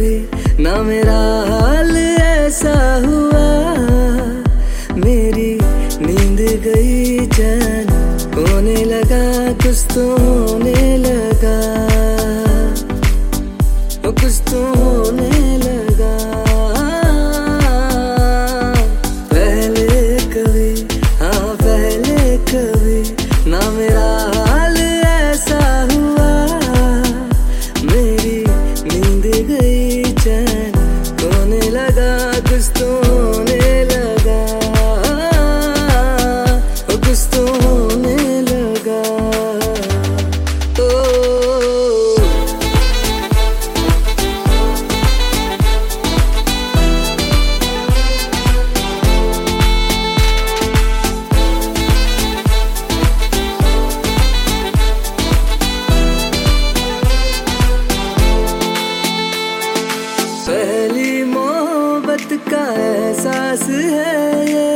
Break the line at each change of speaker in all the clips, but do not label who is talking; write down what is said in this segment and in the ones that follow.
कभी ना मेरा हाल ऐसा हुआ। मेरी नींद गई चैन होने लगा, कुछ तो होने लगा, कुछ तो होने लगा। पहले कभी, हाँ पहले कभी ना मेरा हाल ऐसा हुआ। मेरी नींद गई चैन होने लगा, कुछ तो होने लगा, कुछ तो होने लगा। पहली मोहब्बत का एहसास है ये,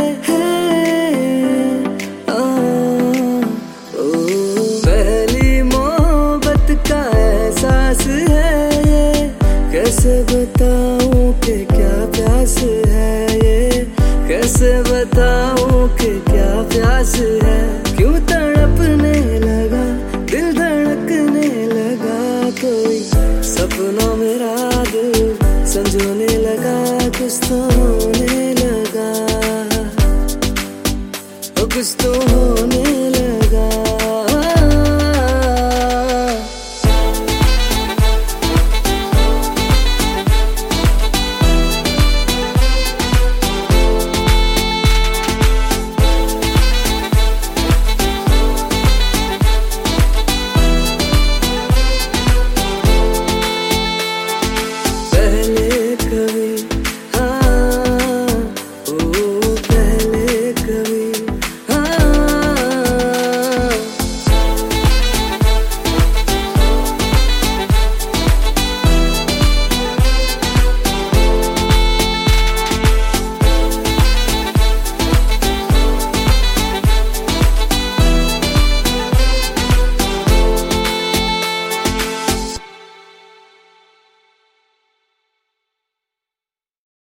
पहली मोहब्बत का एहसास है ये। कैसे बताऊं कि क्या प्यास है ये, कैसे बताऊं कि क्या प्यास है। क्यों तड़पने लगा, दिल धड़कने लगा, कोई सपनों में रात संजोने लगा, कुछ तो